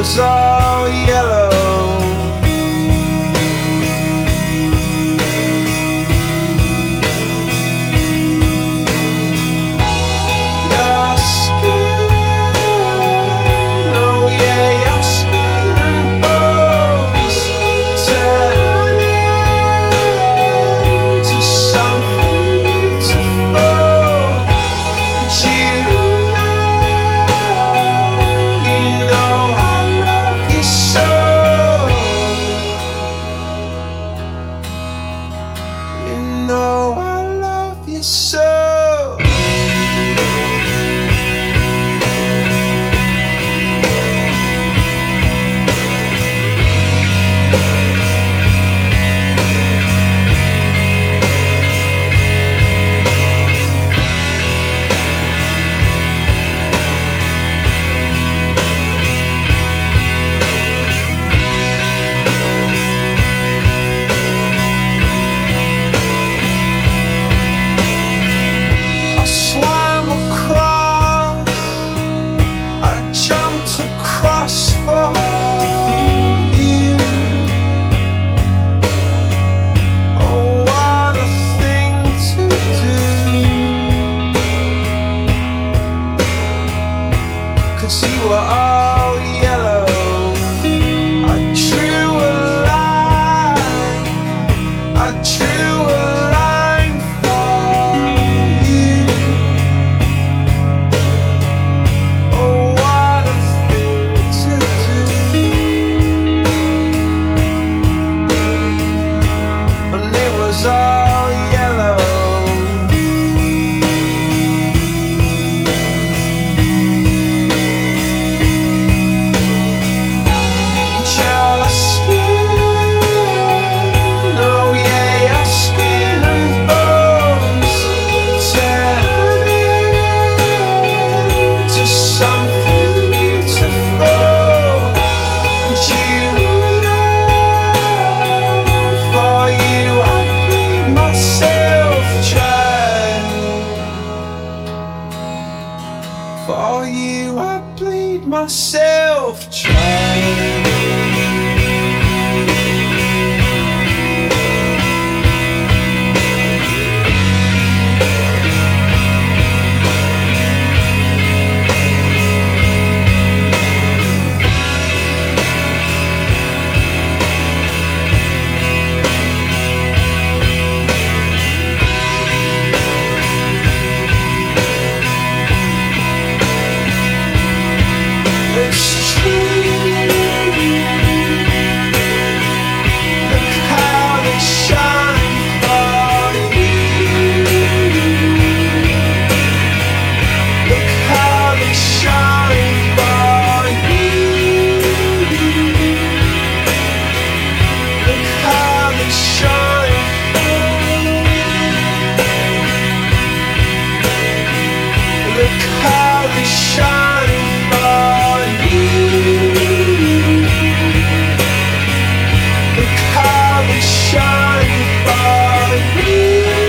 was all yellow. Your skin, oh yeah, your skin and bones turning to something beautiful. But you know I love you so. You know I love you so. I swam across, I jumped across for you. Oh, what a thing to do. 'Cause you were all yellow. I drew a line, I drew a line for you. Oh, what a thing to do. And it was all yellow. Your skin, oh yeah, your skin and bones turning to something beautiful. And you know, for you I bleed myself dry. For you I bleed myself dry. It's true. Look how they shine for you. Look how they shine for you. Look how they shine for you. Look how they shine for you. Look how they shine for you.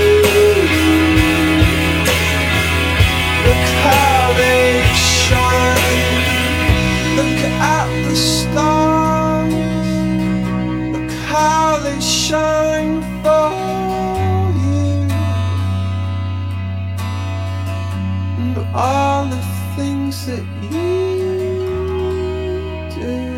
Look how they shine. Look at the stars. Look how they shine for you. And all the things that you do.